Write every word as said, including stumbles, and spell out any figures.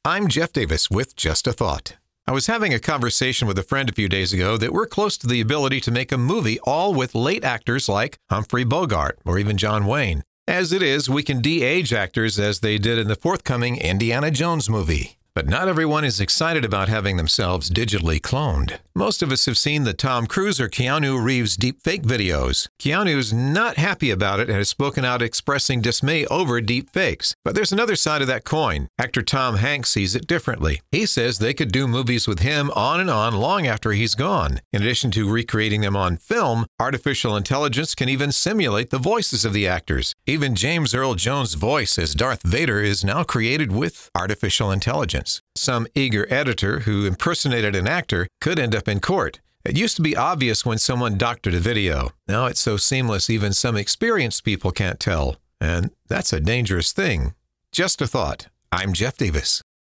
I'm Jeff Davis with Just a Thought. I was having a conversation with a friend a few days ago that we're close to the ability to make a movie all with late actors like Humphrey Bogart or even John Wayne. As it is, we can de-age actors as they did in the forthcoming Indiana Jones movie. But not everyone is excited about having themselves digitally cloned. Most of us have seen the Tom Cruise or Keanu Reeves deepfake videos. Keanu's not happy about it and has spoken out expressing dismay over deepfakes. But there's another side of that coin. Actor Tom Hanks sees it differently. He says they could do movies with him on and on long after he's gone. In addition to recreating them on film, artificial intelligence can even simulate the voices of the actors. Even James Earl Jones' voice as Darth Vader is now created with artificial intelligence. Some eager editor who impersonated an actor could end up in court. It used to be obvious when someone doctored a video. Now it's so seamless even some experienced people can't tell. And that's a dangerous thing. Just a thought. I'm Jeff Davis.